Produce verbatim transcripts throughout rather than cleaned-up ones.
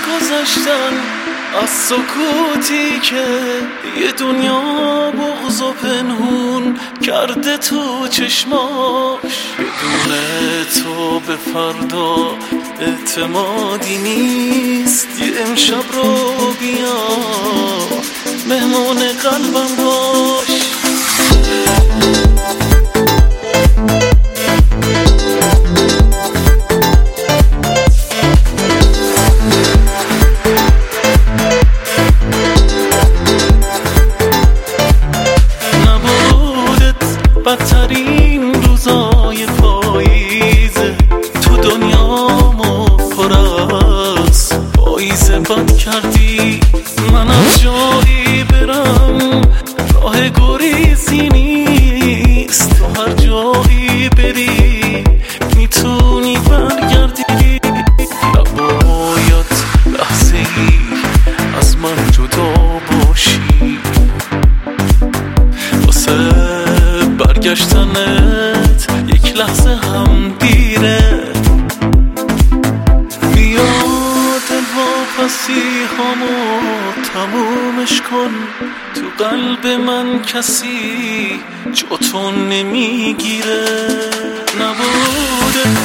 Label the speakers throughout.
Speaker 1: گذشتن از سکوتی که یه دنیا بغض و پنهون کرده تو چشماش. بدون تو به فردا اعتمادی نیست. یه امشب رو بیا مهمون قلبم باش. بدترین روزای پاییزه تو دنیامو پر از پاییزه بد کردی. من از جایی برم راه گریزی نیست. تو هر جایی بری میتونی برگردی. نباید لحظه ای از من جدا باشی. واسه برگشتنت یک لحظه هم دیره. بیا دلواپسی هامو تمومش کن. تو قلب من کسی جا تو نمیگیره. نبوده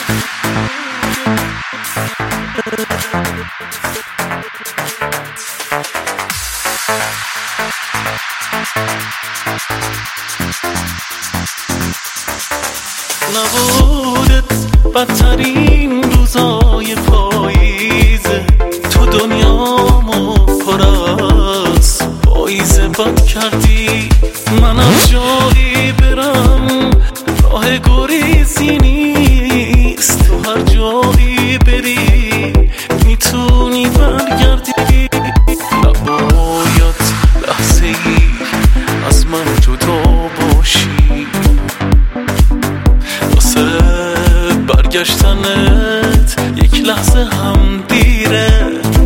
Speaker 1: نبودت بدترین روزای پاییزه تو دنیامو پر از پاییزه بد کردی. من از جایی برم راه گریزی نیست. تو هر جایی بری میتونی برگردی. نباید لحظه ای از من جدا باشی. برگشتنت یک لحظه هم دیره.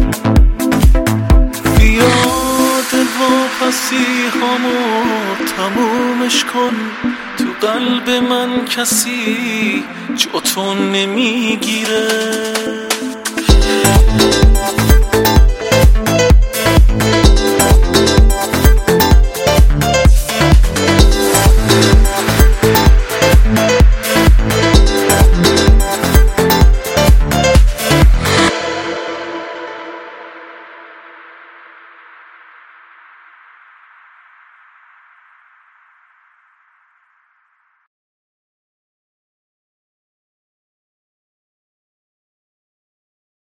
Speaker 1: بیا دلواپسی هامو تمومش کن. تو قلب من کسی جا تو نمیگیره.